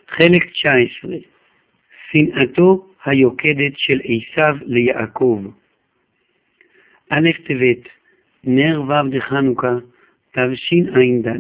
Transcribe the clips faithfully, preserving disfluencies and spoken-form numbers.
חלק תשע עשרה. שנאתו היוקדת של עשיו ליעקב. א' טבת, נר ו' דחנוכה, תשע"ד.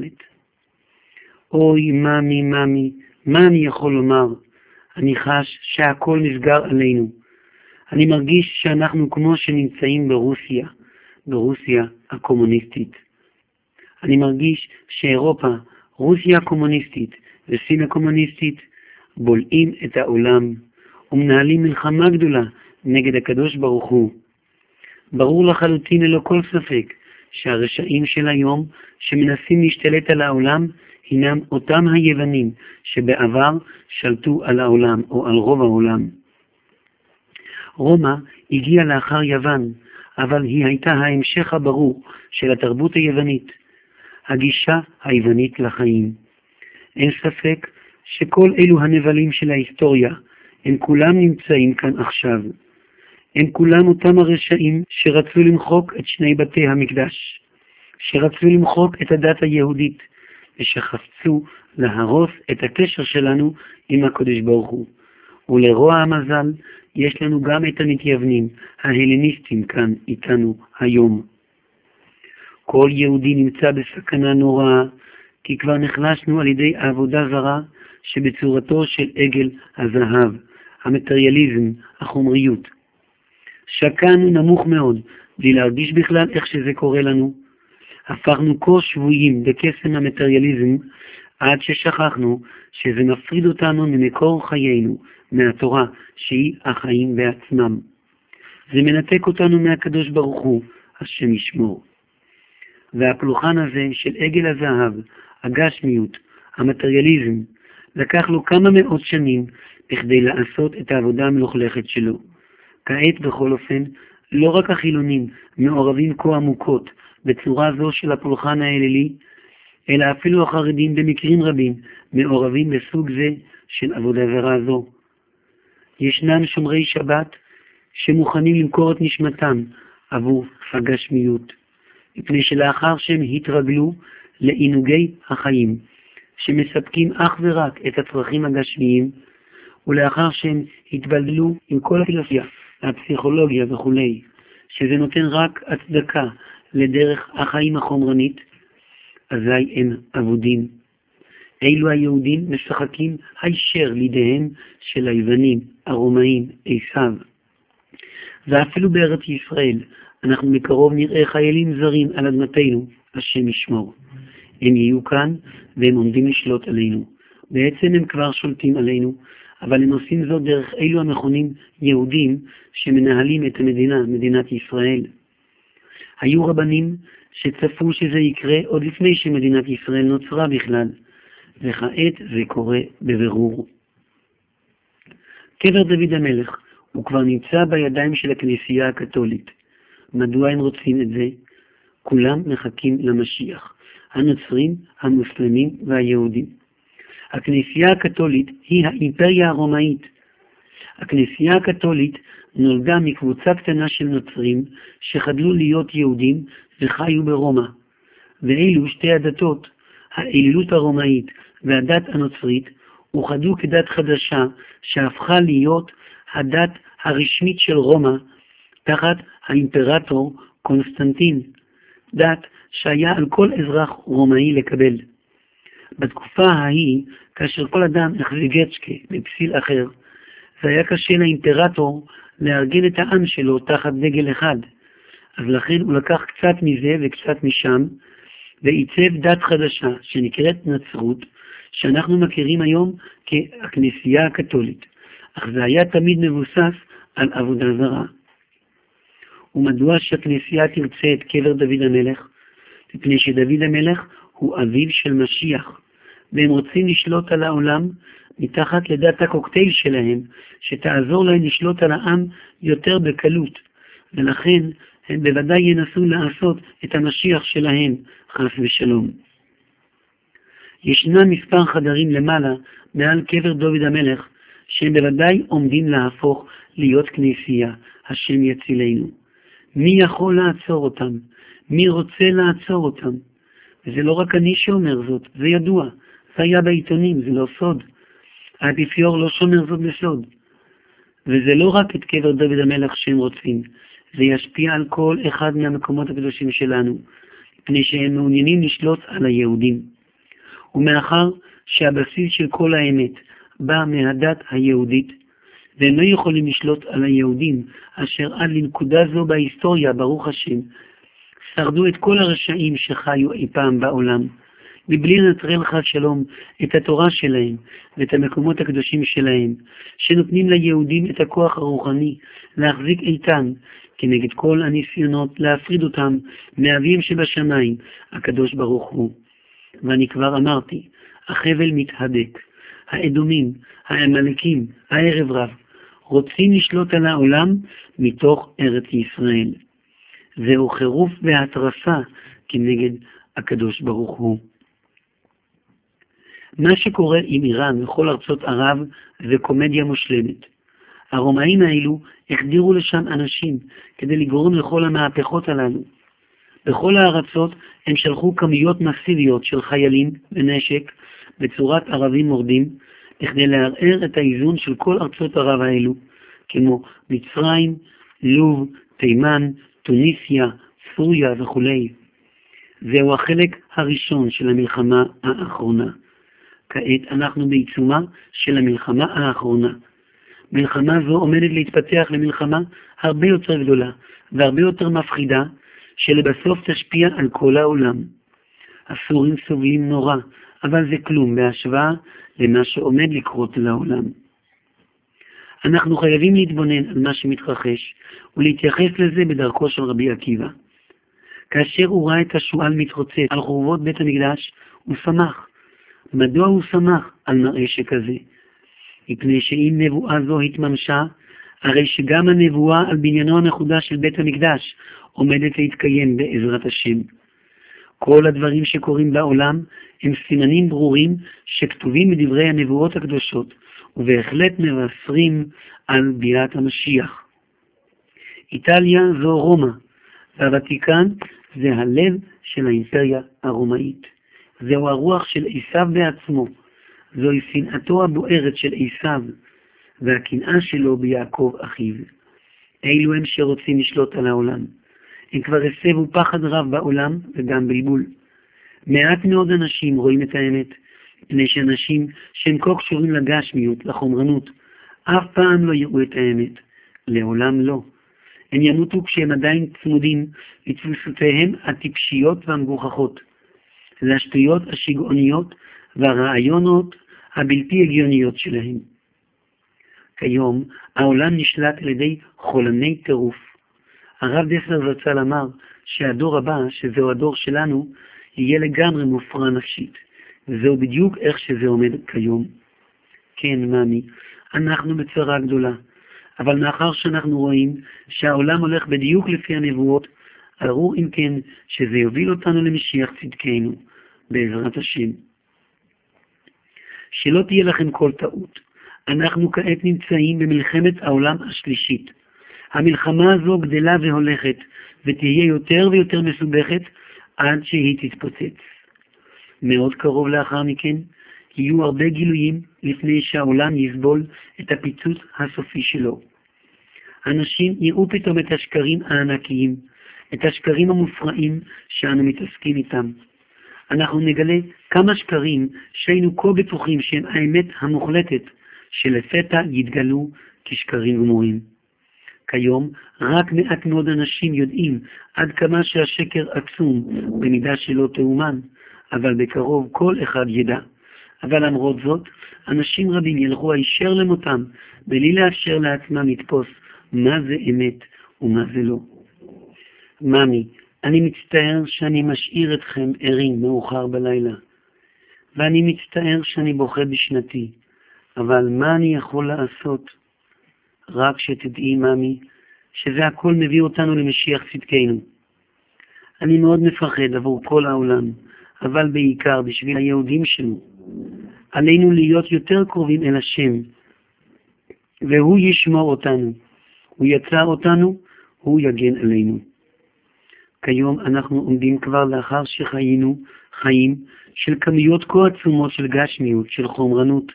אוי ממי ממי, מה אני יכול לומר? אני חש שהכל נסגר עלינו. אני מרגיש שאנחנו כמו שנמצאים ברוסיה, ברוסיה הקומוניסטית. אני מרגיש שאירופה, רוסיה הקומוניסטית וסין הקומוניסטית בולעים את העולם ומנהלים מלחמה גדולה נגד הקדוש ברוך הוא. ברור לחלוטין ללא כל ספק שהרשעים של היום שמנסים להשתלט על העולם הינם אותם היוונים שבעבר שלטו על העולם או על רוב העולם. רומא הגיעה לאחר יוון, אבל היא הייתה ההמשך הברור של התרבות היוונית, הגישה היוונית לחיים. אין ספק שכל אלו הנבלים של ההיסטוריה, הם כולם נמצאים כאן עכשיו. הם כולם אותם הרשעים שרצו למחוק את שני בתי המקדש, שרצו למחוק את הדת היהודית, ושחפצו להרוס את הקשר שלנו עם הקדוש ברוך הוא. ולרוע המזל, יש לנו גם את המתייוונים, ההלניסטים כאן איתנו היום. כל יהודי נמצא בסכנה נוראה, כי כבר נחלשנו על ידי העבודה זרה שבצורתו של עגל הזהב, המטריאליזם, החומריות. שקענו נמוך מאוד, בלי להרגיש בכלל איך שזה קורה לנו. הפכנו כה שבויים בקסם המטריאליזם, עד ששכחנו שזה מפריד אותנו ממקור חיינו, מהתורה שהיא החיים בעצמם. זה מנתק אותנו מהקדוש ברוך הוא, השם ישמור. והפלוחן הזה של עגל הזהב, הגשמיות, המטריאליזם, לקח לו כמה מאות שנים בכדי לעשות את העבודה המלוכלכת שלו. כעת בכל אופן, לא רק החילונים מעורבים כה עמוקות בצורה זו של הפולחן האלילי, אלא אפילו החרדים במקרים רבים מעורבים בסוג זה של עבודה זרה זו. ישנם שומרי שבת שמוכנים למכור את נשמתם עבור הגשמיות, מפני שלאחר שהם התרגלו לעינוגי החיים, שמספקים אך ורק את הצרכים הגשמיים, ולאחר שהם התבלבלו עם כל הפילוסופיה, הפסיכולוגיה וכו', שזה נותן רק הצדקה לדרך החיים החומרנית, אזי הם עבודים. אילו היהודים משחקים הישר לידיהם של היוונים, הרומאים, עשיו. ואפילו בארץ ישראל אנחנו מקרוב נראה חיילים זרים על אדמתנו, השם ישמור. הם יהיו כאן והם עומדים לשלוט עלינו. בעצם הם כבר שולטים עלינו, אבל הם עושים זאת דרך אילו המכונים יהודים שמנהלים את המדינה, מדינת ישראל. היו רבנים שצפו שזה יקרה עוד לפני שמדינת ישראל נוצרה בכלל, וכעת זה קורה בבירור. קבר דוד המלך הוא כבר נמצא בידיים של הכנסייה הקתולית. מדוע הם רוצים את זה? כולם מחכים למשיח, הנוצרים, המוסלמים והיהודים. הכנסייה הקתולית היא האימפריה הרומאית. הכנסייה הקתולית נולדה מקבוצה קטנה של נוצרים שחדלו להיות יהודים וחיו ברומא. ואילו שתי הדתות, האלילות הרומאית והדת הנוצרית, אוחדו כדת חדשה שהפכה להיות הדת הרשמית של רומא תחת האימפרטור קונסטנטין, דת שהיה על כל אזרח רומאי לקבל. בתקופה ההיא, כאשר כל אדם החזיק גצ'קה בפסיל אחר, זה היה קשה לאימפרטור לארגן את העם שלו תחת דגל אחד. אז לכן הוא לקח קצת מזה וקצת משם, ועיצב דת חדשה שנקראת נצרות, שאנחנו מכירים היום כהכנסייה הקתולית. אך זה היה תמיד מבוסס על עבודה זרה. ומדוע שהכנסייה תרצה את קבר דוד המלך? מפני שדוד המלך הוא אביו של משיח, והם רוצים לשלוט על העולם מתחת לדת הקוקטייל שלהם, שתעזור להם לשלוט על העם יותר בקלות, ולכן הם בוודאי ינסו לעשות את המשיח שלהם, חס ושלום. ישנם מספר חדרים למעלה, מעל קבר דוד המלך, שהם בוודאי עומדים להפוך להיות כנסייה, השם יצילנו. מי יכול לעצור אותם? מי רוצה לעצור אותם? וזה לא רק אני שאומר זאת, זה ידוע, זה היה בעיתונים, זה לא סוד. האפיפיור לא שומר זאת בסוד. וזה לא רק את קבר דוד המלך שהם רוצים, זה ישפיע על כל אחד מהמקומות הקדושים שלנו, מפני שהם מעוניינים לשלוט על היהודים. ומאחר שהבסיס של כל האמת בא מהדת היהודית, והם לא יכולים לשלוט על היהודים, אשר עד לנקודה זו בהיסטוריה, ברוך השם, שרדו את כל הרשעים שחיו אי פעם בעולם, מבלי לנטרל חס שלום את התורה שלהם ואת המקומות הקדושים שלהם, שנותנים ליהודים את הכוח הרוחני להחזיק איתן כנגד כל הניסיונות להפריד אותם מאביהם שבשמיים, הקדוש ברוך הוא. ואני כבר אמרתי, החבל מתהדק, האדומים, העמלקים, הערב רב, רוצים לשלוט על העולם מתוך ארץ ישראל. זהו חירוף והתרסה כנגד הקדוש ברוך הוא. מה שקורה עם איראן וכל ארצות ערב זה קומדיה מושלמת. הרומאים האלו החדירו לשם אנשים כדי לגרום לכל המהפכות הללו. בכל הארצות הם שלחו כמויות מסיביות של חיילים ונשק בצורת ערבים מורדים, כדי לערער את האיזון של כל ארצות ערב האלו, כמו מצרים, לוב, תימן, טוניסיה, סוריה וכו'. זהו החלק הראשון של המלחמה האחרונה. כעת אנחנו בעיצומה של המלחמה האחרונה. מלחמה זו עומדת להתפתח למלחמה הרבה יותר גדולה והרבה יותר מפחידה, שלבסוף תשפיע על כל העולם. הסורים סובלים נורא, אבל זה כלום בהשוואה למה שעומד לקרות לעולם. אנחנו חייבים להתבונן על מה שמתרחש ולהתייחס לזה בדרכו של רבי עקיבא. כאשר הוא ראה את השועל מתרוצץ על חורבות בית המקדש, הוא שמח. מדוע הוא שמח על מראה שכזה? מפני שאם נבואה זו התממשה, הרי שגם הנבואה על בניינו המחודש של בית המקדש עומדת להתקיים בעזרת השם. כל הדברים שקורים בעולם הם סימנים ברורים שכתובים בדברי הנבואות הקדושות, ובהחלט מבשרים על ביאת המשיח. איטליה זו רומא, והוותיקן זה הלב של האימפריה הרומאית. זהו הרוח של עשיו בעצמו, זוהי שנאתו הבוערת של עשיו, והקנאה שלו ביעקב אחיו. אלו הם שרוצים לשלוט על העולם. הם כבר הסבו פחד רב בעולם וגם בלבול. מעט מאוד אנשים רואים את האמת, מפני שאנשים שהם כה קשורים לגשמיות, לחומרנות, אף פעם לא יראו את האמת. לעולם לא. הם ימותו כשהם עדיין צמודים לתפיסותיהם הטיפשיות והמגוחכות, לשטויות השיגעוניות והרעיונות הבלתי הגיוניות שלהם. כיום העולם נשלט על ידי חולני טירוף. הרב דסלר זצ"ל אמר שהדור הבא, שזהו הדור שלנו, יהיה לגמרי מופרע נפשית. וזהו בדיוק איך שזה עומד כיום. כן, מאמי, אנחנו בצרה גדולה. אבל מאחר שאנחנו רואים שהעולם הולך בדיוק לפי הנבואות, ברור אם כן שזה יוביל אותנו למשיח צדקנו, בעזרת השם. שלא תהיה לכם כל טעות. אנחנו כעת נמצאים במלחמת העולם השלישית. המלחמה הזו גדלה והולכת, ותהיה יותר ויותר מסובכת עד שהיא תתפוצץ. מאוד קרוב לאחר מכן, יהיו הרבה גילויים לפני שהעולם יסבול את הפיצוץ הסופי שלו. אנשים יראו פתאום את השקרים הענקיים, את השקרים המופרעים שאנו מתעסקים איתם. אנחנו נגלה כמה שקרים שהיינו כה בטוחים שהם האמת המוחלטת, שלפתע יתגלו כשקרים גמורים. כיום רק מעט מאוד אנשים יודעים עד כמה שהשקר עצום במידה שלא תאומן, אבל בקרוב כל אחד ידע. אבל למרות זאת, אנשים רבים ילכו הישר למותם, בלי לאפשר לעצמם לתפוס מה זה אמת ומה זה לא. ממי, אני מצטער שאני משאיר אתכם ערים מאוחר בלילה, ואני מצטער שאני בוכה בשנתי, אבל מה אני יכול לעשות? רק שתדעי, ממי, שזה הכל מביא אותנו למשיח צדקנו. אני מאוד מפחד עבור כל העולם, אבל בעיקר בשביל היהודים שלנו. עלינו להיות יותר קרובים אל השם, והוא ישמור אותנו. הוא יצר אותנו, הוא יגן עלינו. כיום אנחנו עומדים כבר לאחר שחיינו חיים של כמויות כה עצומות של גשמיות, של חומרנות,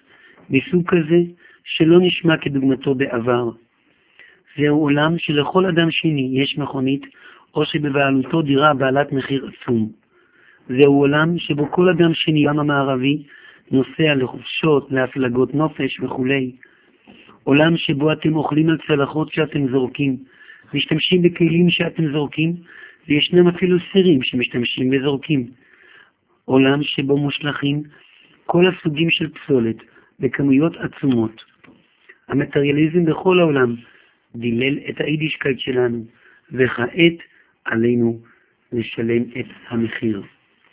מסוג כזה שלא נשמע כדוגמתו בעבר. זהו עולם שלכל אדם שני יש מכונית, או שבבעלותו דירה בעלת מחיר עצום. זהו עולם שבו כל אדם שני בעולם המערבי נוסע לחופשות, להפלגות נופש וכו'. עולם שבו אתם אוכלים על צלחות שאתם זורקים, משתמשים בכלים שאתם זורקים, וישנם אפילו סירים שמשתמשים וזורקים. עולם שבו מושלכים כל הסוגים של פסולת בכמויות עצומות. המטריאליזם בכל העולם דילל את היידישקייט שלנו, וכעת עלינו לשלם את המחיר.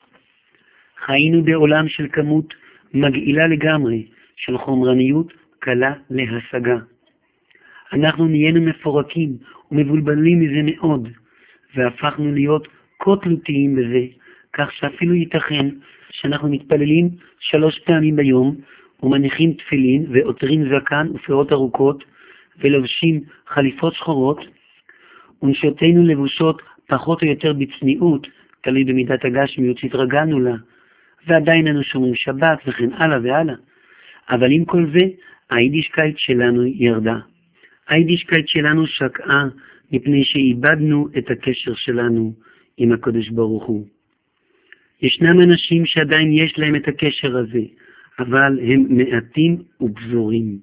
חיינו בעולם של כמות מגעילה לגמרי, של חומרניות קלה להשגה. אנחנו נהיינו מפורקים ומבולבלים מזה מאוד, והפכנו להיות כה תלותיים בזה, כך שאפילו ייתכן שאנחנו מתפללים שלוש פעמים ביום, ומניחים תפילין ועוטרים זקן ופאות ארוכות, ולובשים חליפות שחורות, ונשותינו לבושות פחות או יותר בצניעות, תלוי במידת הגשמיות שהתרגלנו לה, ועדיין אנו שומרים שבת וכן הלאה והלאה. אבל עם כל זה, היידישקייט שלנו ירדה. היידישקייט שלנו שקעה מפני שאיבדנו את הקשר שלנו עם הקדוש ברוך הוא. ישנם אנשים שעדיין יש להם את הקשר הזה, אבל הם מעטים ובזורים.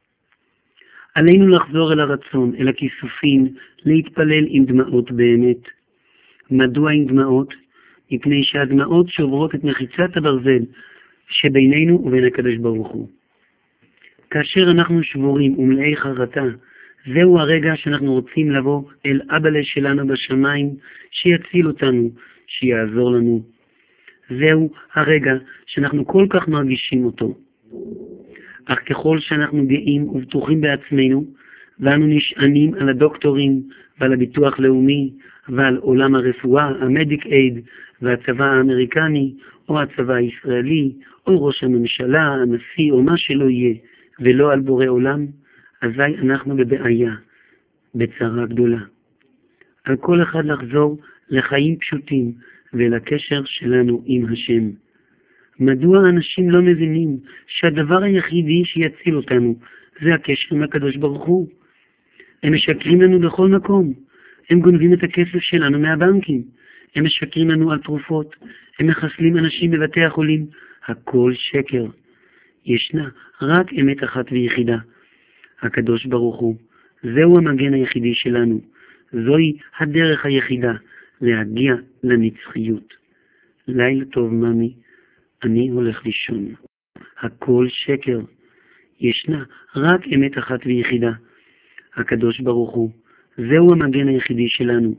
עלינו לחזור אל הרצון, אל הכיסופים, להתפלל עם דמעות באמת. מדוע עם דמעות? מפני שהדמעות שוברות את מחיצת הברזל שבינינו ובין הקדוש ברוך הוא. כאשר אנחנו שבורים ומלאי חרטה, זהו הרגע שאנחנו רוצים לבוא אל אבא שלנו בשמיים, שיציל אותנו, שיעזור לנו. זהו הרגע שאנחנו כל כך מרגישים אותו. אך ככל שאנחנו גאים ובטוחים בעצמנו, ואנו נשענים על הדוקטורים ועל הביטוח לאומי ועל עולם הרפואה, המדיק אייד והצבא האמריקני או הצבא הישראלי או ראש הממשלה, הנשיא או מה שלא יהיה, ולא על בורא עולם, אזי אנחנו בבעיה, בצרה גדולה. על כל אחד לחזור לחיים פשוטים ולקשר שלנו עם השם. מדוע האנשים לא מבינים שהדבר היחידי שיציל אותנו זה הקשר עם הקדוש ברוך הוא? הם משקרים לנו בכל מקום. הם גונבים את הכסף שלנו מהבנקים. הם משקרים לנו על תרופות. הם מחסלים אנשים בבתי החולים. הכל שקר. ישנה רק אמת אחת ויחידה. הקדוש ברוך הוא. זהו המגן היחידי שלנו. זוהי הדרך היחידה להגיע לנצחיות. לילה טוב ממי. אני הולך לישון. הכל שקר. ישנה רק אמת אחת ויחידה. הקדוש ברוך הוא. זהו המגן היחידי שלנו.